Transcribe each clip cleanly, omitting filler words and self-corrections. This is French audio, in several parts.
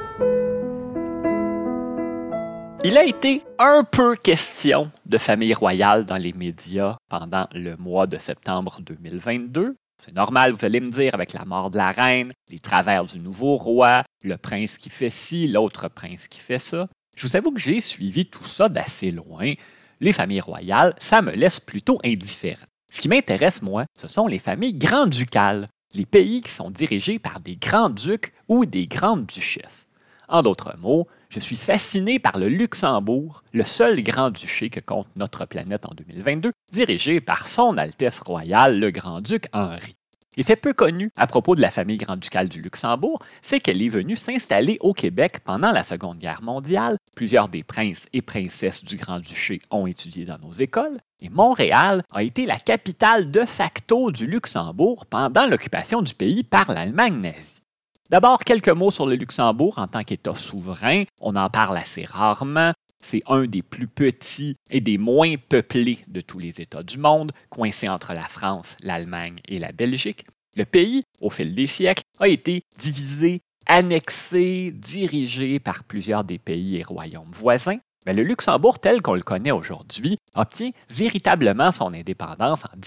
Il a été un peu question de famille royale dans les médias pendant le mois de septembre 2022. C'est normal, vous allez me dire, avec la mort de la reine, les travers du nouveau roi, le prince qui fait ci, l'autre prince qui fait ça. Je vous avoue que j'ai suivi tout ça d'assez loin. Les familles royales, ça me laisse plutôt indifférent. Ce qui m'intéresse, moi, ce sont les familles grand-ducales, les pays qui sont dirigés par des grands-ducs ou des grandes-duchesses. En d'autres mots, je suis fasciné par le Luxembourg, le seul grand-duché que compte notre planète en 2022, dirigé par son Altesse royale, le grand-duc Henri. Il fait peu connu à propos de la famille grand-ducale du Luxembourg, c'est qu'elle est venue s'installer au Québec pendant la Seconde Guerre mondiale. Plusieurs des princes et princesses du Grand-Duché ont étudié dans nos écoles, et Montréal a été la capitale de facto du Luxembourg pendant l'occupation du pays par l'Allemagne nazie. D'abord, quelques mots sur le Luxembourg en tant qu'État souverain. On en parle assez rarement. C'est un des plus petits et des moins peuplés de tous les États du monde, coincé entre la France, l'Allemagne et la Belgique. Le pays, au fil des siècles, a été divisé, annexé, dirigé par plusieurs des pays et royaumes voisins. Mais le Luxembourg, tel qu'on le connaît aujourd'hui, obtient véritablement son indépendance en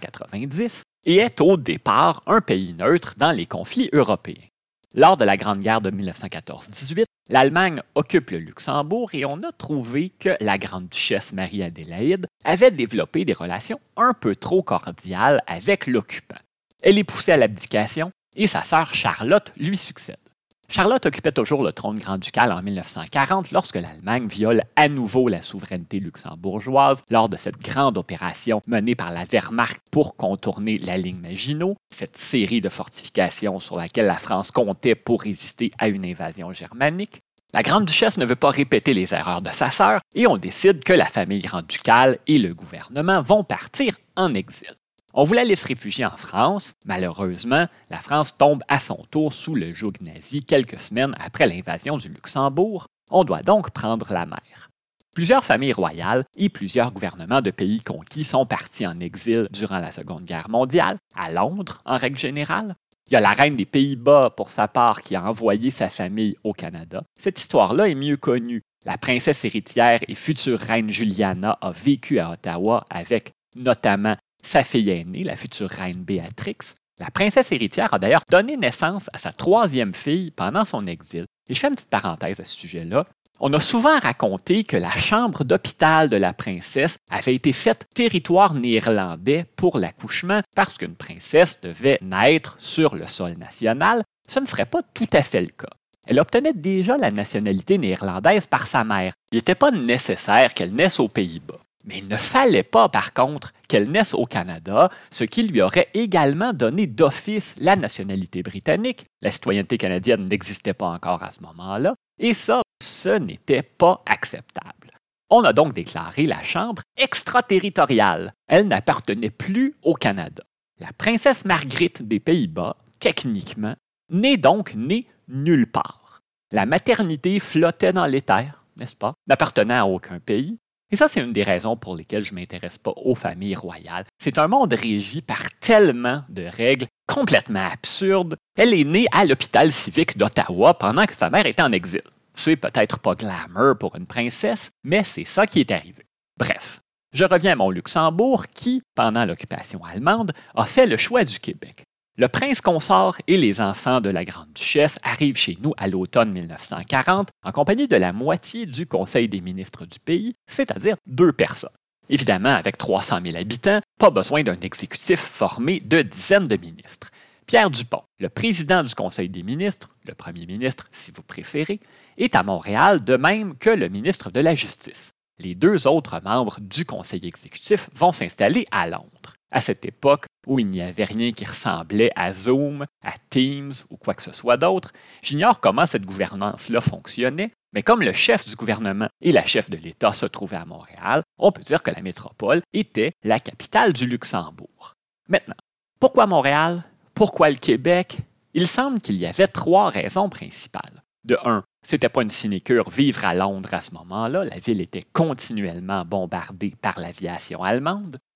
1890 et est au départ un pays neutre dans les conflits européens. Lors de la Grande Guerre de 1914-18, l'Allemagne occupe le Luxembourg et on a trouvé que la grande-duchesse Marie-Adélaïde avait développé des relations un peu trop cordiales avec l'occupant. Elle est poussée à l'abdication et sa sœur Charlotte lui succède. Charlotte occupait toujours le trône grand-ducal en 1940 lorsque l'Allemagne viole à nouveau la souveraineté luxembourgeoise lors de cette grande opération menée par la Wehrmacht pour contourner la ligne Maginot, cette série de fortifications sur laquelle la France comptait pour résister à une invasion germanique. La grande-duchesse ne veut pas répéter les erreurs de sa sœur et on décide que la famille grand-ducale et le gouvernement vont partir en exil. On voulait aller se réfugier en France. Malheureusement, la France tombe à son tour sous le joug nazi quelques semaines après l'invasion du Luxembourg. On doit donc prendre la mer. Plusieurs familles royales et plusieurs gouvernements de pays conquis sont partis en exil durant la Seconde Guerre mondiale, à Londres en règle générale. Il y a la reine des Pays-Bas, pour sa part, qui a envoyé sa famille au Canada. Cette histoire-là est mieux connue. La princesse héritière et future reine Juliana a vécu à Ottawa avec notamment sa fille aînée, la future reine Béatrix. La princesse héritière a d'ailleurs donné naissance à sa troisième fille pendant son exil. Et je fais une petite parenthèse à ce sujet-là. On a souvent raconté que la chambre d'hôpital de la princesse avait été faite territoire néerlandais pour l'accouchement parce qu'une princesse devait naître sur le sol national. Ce ne serait pas tout à fait le cas. Elle obtenait déjà la nationalité néerlandaise par sa mère. Il n'était pas nécessaire qu'elle naisse aux Pays-Bas. Mais il ne fallait pas, par contre, qu'elle naisse au Canada, ce qui lui aurait également donné d'office la nationalité britannique. La citoyenneté canadienne n'existait pas encore à ce moment-là, et ça, ce n'était pas acceptable. On a donc déclaré la Chambre extraterritoriale. Elle n'appartenait plus au Canada. La princesse Margriet des Pays-Bas, techniquement, n'est donc née nulle part. La maternité flottait dans l'éther, n'est-ce pas, n'appartenant à aucun pays. Et ça, c'est une des raisons pour lesquelles je ne m'intéresse pas aux familles royales. C'est un monde régi par tellement de règles complètement absurdes. Elle est née à l'hôpital civique d'Ottawa pendant que sa mère était en exil. C'est peut-être pas glamour pour une princesse, mais c'est ça qui est arrivé. Bref, je reviens à mon Luxembourg qui, pendant l'occupation allemande, a fait le choix du Québec. Le prince consort et les enfants de la grande-duchesse arrivent chez nous à l'automne 1940 en compagnie de la moitié du conseil des ministres du pays, c'est-à-dire 2 personnes. Évidemment, avec 300 000 habitants, pas besoin d'un exécutif formé de dizaines de ministres. Pierre Dupont, le président du conseil des ministres, le premier ministre si vous préférez, est à Montréal de même que le ministre de la Justice. Les 2 autres membres du conseil exécutif vont s'installer à Londres. À cette époque où il n'y avait rien qui ressemblait à Zoom, à Teams ou quoi que ce soit d'autre, j'ignore comment cette gouvernance-là fonctionnait, mais comme le chef du gouvernement et la chef de l'État se trouvaient à Montréal, on peut dire que la métropole était la capitale du Luxembourg. Maintenant, pourquoi Montréal? Pourquoi le Québec? Il semble qu'il y avait 3 raisons principales. De 1, c'était pas une sinécure vivre à Londres à ce moment-là, la ville était continuellement bombardée par l'aviation allemande.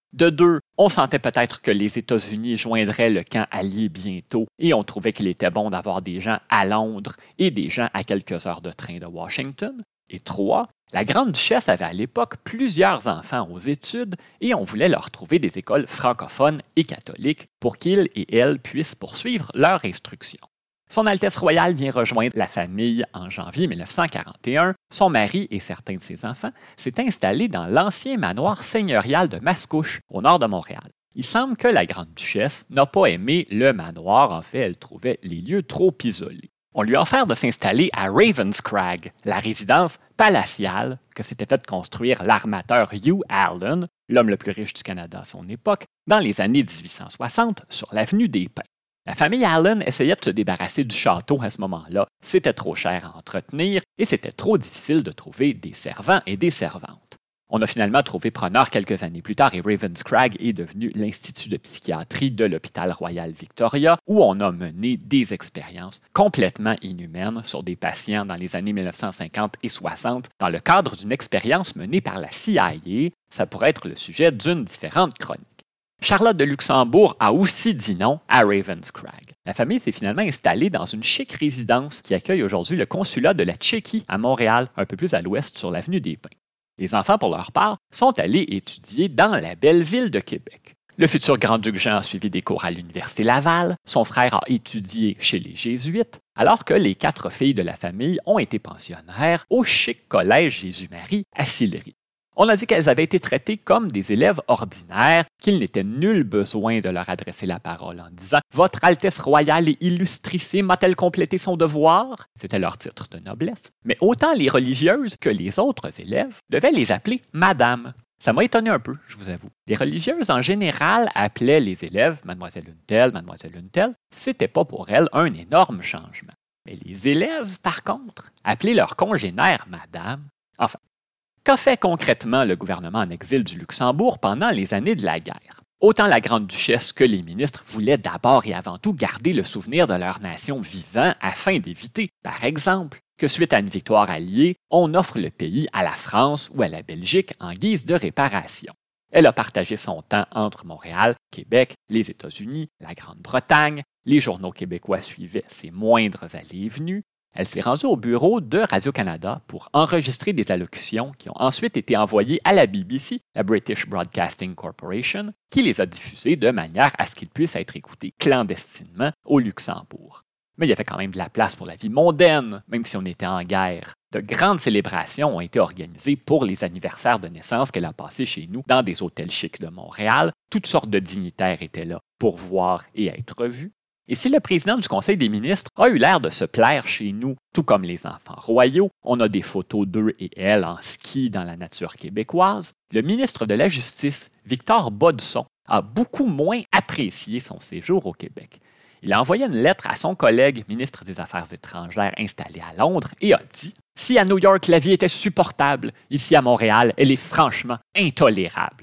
De deux, on sentait peut-être que les États-Unis joindraient le camp allié bientôt et on trouvait qu'il était bon d'avoir des gens à Londres et des gens à quelques heures de train de Washington. Et trois, la grande-duchesse avait à l'époque plusieurs enfants aux études et on voulait leur trouver des écoles francophones et catholiques pour qu'ils et elles puissent poursuivre leur instruction. Son Altesse royale vient rejoindre la famille en janvier 1941. Son mari et certains de ses enfants s'étaient installés dans l'ancien manoir seigneurial de Mascouche, au nord de Montréal. Il semble que la grande-duchesse n'a pas aimé le manoir. En fait, elle trouvait les lieux trop isolés. On lui a offert de s'installer à Ravenscrag, la résidence palatiale que s'était fait construire l'armateur Hugh Allen, l'homme le plus riche du Canada à son époque, dans les années 1860 sur l'avenue des Pins. La famille Allen essayait de se débarrasser du château à ce moment-là. C'était trop cher à entretenir et c'était trop difficile de trouver des servants et des servantes. On a finalement trouvé preneur quelques années plus tard et Ravenscrag est devenu l'Institut de psychiatrie de l'Hôpital Royal Victoria où on a mené des expériences complètement inhumaines sur des patients dans les années 1950 et 60 dans le cadre d'une expérience menée par la CIA. Ça pourrait être le sujet d'une différente chronique. Charlotte de Luxembourg a aussi dit non à Ravenscrag. La famille s'est finalement installée dans une chic résidence qui accueille aujourd'hui le consulat de la Tchéquie à Montréal, un peu plus à l'ouest sur l'avenue des Pins. Les enfants, pour leur part, sont allés étudier dans la belle ville de Québec. Le futur grand-duc Jean a suivi des cours à l'Université Laval, son frère a étudié chez les Jésuites, alors que les 4 filles de la famille ont été pensionnaires au chic collège Jésus-Marie à Sillery. On a dit qu'elles avaient été traitées comme des élèves ordinaires, qu'il n'était nul besoin de leur adresser la parole en disant « Votre Altesse royale et illustrissime a-t-elle complété son devoir ?» C'était leur titre de noblesse. Mais autant les religieuses que les autres élèves devaient les appeler « Madame ». Ça m'a étonné un peu, je vous avoue. Les religieuses, en général, appelaient les élèves « Mademoiselle une telle, Mademoiselle une telle ». C'était pas pour elles un énorme changement. Mais les élèves, par contre, appelaient leurs congénères « Madame ». Enfin, qu'a fait concrètement le gouvernement en exil du Luxembourg pendant les années de la guerre? Autant la grande-duchesse que les ministres voulaient d'abord et avant tout garder le souvenir de leur nation vivant afin d'éviter, par exemple, que suite à une victoire alliée, on offre le pays à la France ou à la Belgique en guise de réparation. Elle a partagé son temps entre Montréal, Québec, les États-Unis, la Grande-Bretagne. Les journaux québécois suivaient ses moindres allées et venues. Elle s'est rendue au bureau de Radio-Canada pour enregistrer des allocutions qui ont ensuite été envoyées à la BBC, la British Broadcasting Corporation, qui les a diffusées de manière à ce qu'ils puissent être écoutés clandestinement au Luxembourg. Mais il y avait quand même de la place pour la vie mondaine, même si on était en guerre. De grandes célébrations ont été organisées pour les anniversaires de naissance qu'elle a passés chez nous dans des hôtels chics de Montréal. Toutes sortes de dignitaires étaient là pour voir et être vus. Et si le président du Conseil des ministres a eu l'air de se plaire chez nous, tout comme les enfants royaux, on a des photos d'eux et elle en ski dans la nature québécoise, le ministre de la Justice, Victor Baudson, a beaucoup moins apprécié son séjour au Québec. Il a envoyé une lettre à son collègue ministre des Affaires étrangères installé à Londres et a dit « Si à New York la vie était supportable, ici à Montréal, elle est franchement intolérable. »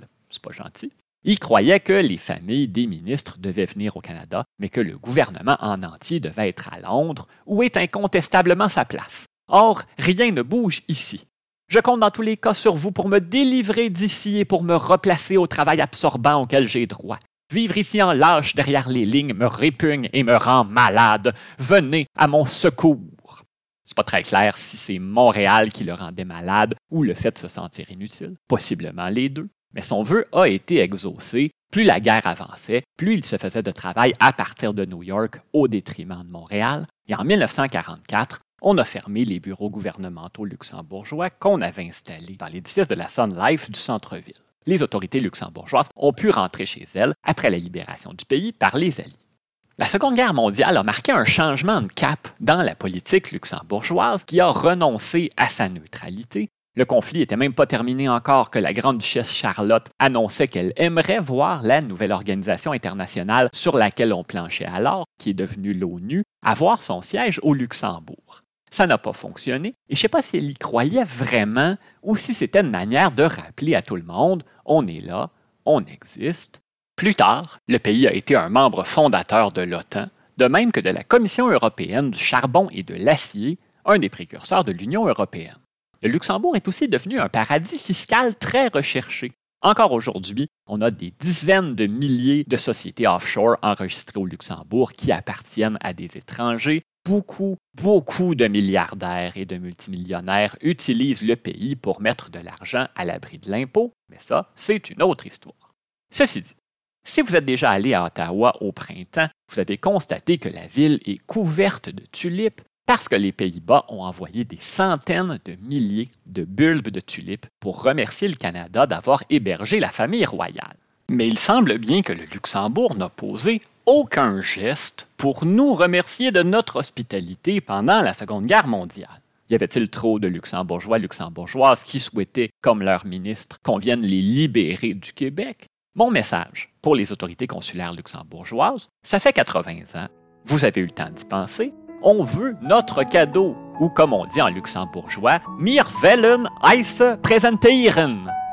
C'est pas gentil. Il croyait que les familles des ministres devaient venir au Canada, mais que le gouvernement en entier devait être à Londres, où est incontestablement sa place. Or, rien ne bouge ici. Je compte dans tous les cas sur vous pour me délivrer d'ici et pour me replacer au travail absorbant auquel j'ai droit. Vivre ici en lâche derrière les lignes me répugne et me rend malade. Venez à mon secours. C'est pas très clair si c'est Montréal qui le rendait malade ou le fait de se sentir inutile, possiblement les deux. Mais son vœu a été exaucé. Plus la guerre avançait, plus il se faisait de travail à partir de New York au détriment de Montréal. Et en 1944, on a fermé les bureaux gouvernementaux luxembourgeois qu'on avait installés dans l'édifice de la Sun Life du centre-ville. Les autorités luxembourgeoises ont pu rentrer chez elles après la libération du pays par les Alliés. La Seconde Guerre mondiale a marqué un changement de cap dans la politique luxembourgeoise qui a renoncé à sa neutralité. Le conflit n'était même pas terminé encore que la grande-duchesse Charlotte annonçait qu'elle aimerait voir la nouvelle organisation internationale sur laquelle on planchait alors, qui est devenue l'ONU, avoir son siège au Luxembourg. Ça n'a pas fonctionné et je ne sais pas si elle y croyait vraiment ou si c'était une manière de rappeler à tout le monde « on est là, on existe ». Plus tard, le pays a été un membre fondateur de l'OTAN, de même que de la Commission européenne du charbon et de l'acier, un des précurseurs de l'Union européenne. Le Luxembourg est aussi devenu un paradis fiscal très recherché. Encore aujourd'hui, on a des dizaines de milliers de sociétés offshore enregistrées au Luxembourg qui appartiennent à des étrangers. Beaucoup de milliardaires et de multimillionnaires utilisent le pays pour mettre de l'argent à l'abri de l'impôt, mais ça, c'est une autre histoire. Ceci dit, si vous êtes déjà allé à Ottawa au printemps, vous avez constaté que la ville est couverte de tulipes parce que les Pays-Bas ont envoyé des centaines de milliers de bulbes de tulipes pour remercier le Canada d'avoir hébergé la famille royale. Mais il semble bien que le Luxembourg n'a posé aucun geste pour nous remercier de notre hospitalité pendant la Seconde Guerre mondiale. Y avait-il trop de Luxembourgeois, Luxembourgeoises qui souhaitaient, comme leur ministre, qu'on vienne les libérer du Québec? Mon message pour les autorités consulaires luxembourgeoises, ça fait 80 ans, vous avez eu le temps d'y penser, on veut notre cadeau, ou comme on dit en luxembourgeois, mir willen eise präsentieren.